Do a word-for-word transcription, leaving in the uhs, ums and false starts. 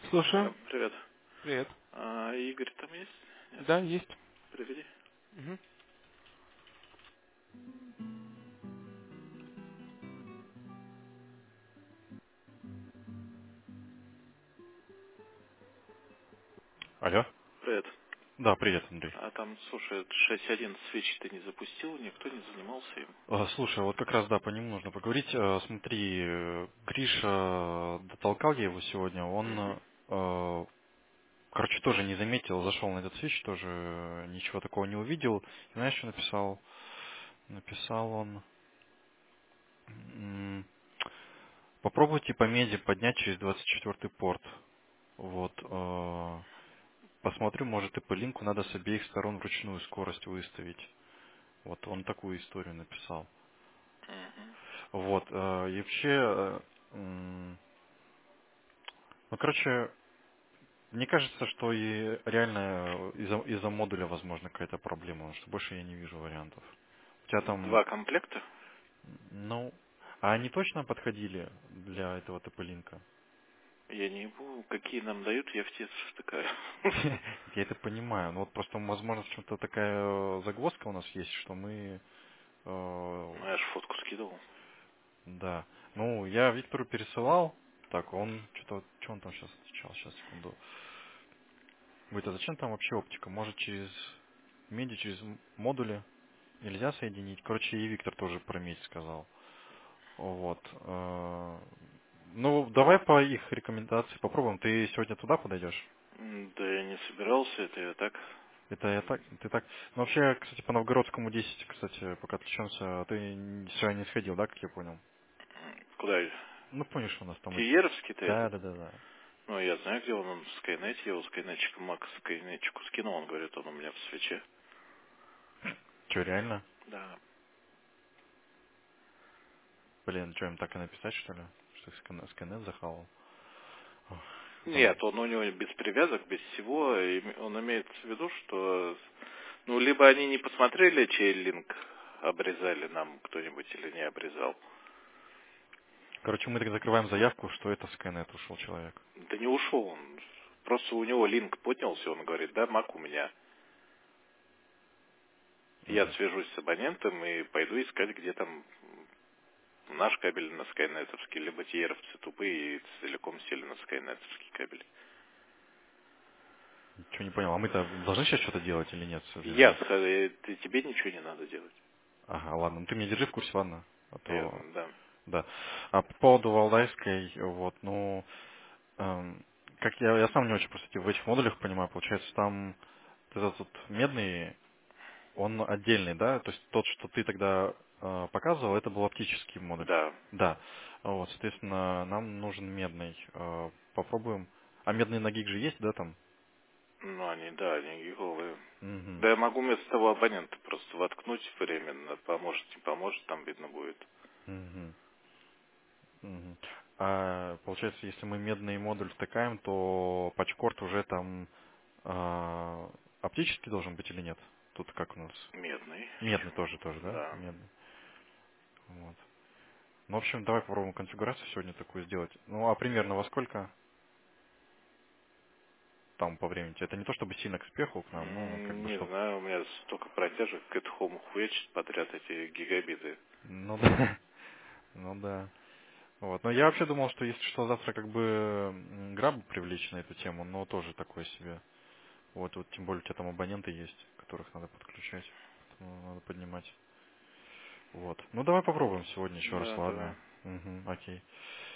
Слушаю. А, привет. Привет. А, Игорь там есть? Нет? Да, есть. Приведи. Мгм. Алло? Привет. Да, привет, Андрей. А там, слушай, шесть один свечи ты не запустил, никто не занимался им. А, Слушай, вот как раз, да, по нему нужно поговорить. А, Смотри, э, Гриша, дотолкал я его сегодня, Угу. он, э, короче, тоже не заметил, зашел на этот свич, тоже э, ничего такого не увидел. Знаешь, что написал? Написал он, м, попробуйте по меди поднять через двадцать четвёртый порт. Вот, э, посмотрю, может и пылинку надо с обеих сторон вручную скорость выставить. Вот он такую историю написал. Угу. Вот, э, и вообще, э, м, ну, короче, мне кажется, что и реально из-за из-за модуля, возможно, какая-то проблема, потому что больше я не вижу вариантов. У тебя там, Два комплекта? ну, а они точно подходили для этого тополинка? Я не ебу, какие нам дают, я в те втыкаю. Я это понимаю, но вот просто, возможно, в чем-то такая э, загвоздка у нас есть, что мы, э, Ну, я ж фотку скидывал. да, ну, я Виктору пересылал, так, он что-то, что он там сейчас отвечал, сейчас, секунду. Говорит, а зачем там вообще оптика? Может через меди, через м- модули нельзя соединить? Короче, и Виктор тоже про медь сказал. Вот. э, Ну, давай по их рекомендации попробуем. Ты сегодня туда подойдешь? М, Да я не собирался, это я так. Это я так, ты так. Ну, вообще, кстати, по Новгородскому десять, кстати, пока отвлечемся, ты н- сегодня не сходил, да, как я понял? М, Куда? Ну, помнишь, у нас там... и- Киеровский-то Да, этот? да, да, да. Ну, я знаю, где он, он в Скайнете, я его скайнетчиком Макс скайнетчику скинул, он говорит, он у меня в свече. Че, реально? Да. Блин, что, им так и написать, что ли? Что скан- сканет захавал? Ох, там... Нет, он у него без привязок, без всего. И он имеет в виду, что ну либо они не посмотрели, чей линк обрезали нам кто-нибудь или не обрезал. Короче, мы так закрываем заявку, что это сканет ушел человек. Да не ушел он. Просто у него линк поднялся, он говорит, да, мак у меня. Я Мгм. свяжусь с абонентом и пойду искать, где там наш кабель на скайнетовский, либо тиеровцы тупые и целиком сели на скайнетовский кабель. Ничего не понял. А мы-то должны сейчас что-то делать или нет для Я, меня? сх- ты- тебе ничего не надо делать. Ага, ладно. Ну ты меня держи в курсе, ладно? А Я, то, да. да. А по поводу Валдайской, вот, ну, эм, как я, я сам не очень просто в этих модулях понимаю, получается, там вот этот вот медный, он отдельный, да? То есть тот, что ты тогда э, показывал, это был оптический модуль. Да. Да. Вот, соответственно, нам нужен медный. Э, попробуем. А медные на гиг же есть, да, там? Ну, они, да, они гиговые. Угу. Да я могу вместо того абонента просто воткнуть временно. Поможет, не поможет, там видно будет. Угу. Мгм. А получается, если мы медный модуль втыкаем, то патчкорд уже там а, оптический должен быть или нет? Тут как у нас? Медный. Медный тоже, тоже, да? Да. Медный. Вот. Ну, в общем, давай попробуем конфигурацию сегодня такую сделать. Ну, а примерно во сколько там по времени? Это не то чтобы сильно к спеху к нам, ну, как М, бы, Не чтоб... знаю, у меня столько протяжек, к home хуячит подряд эти гигабиты. Ну, да. Ну, да. Вот. Но я вообще думал, что если что, завтра как бы м, грабу привлечь на эту тему, но тоже такое себе. Вот, вот, тем более у тебя там абоненты есть, которых надо подключать. Поэтому надо поднимать. Вот. Ну давай попробуем сегодня еще раз, Да, давай. ладно. Угу, окей.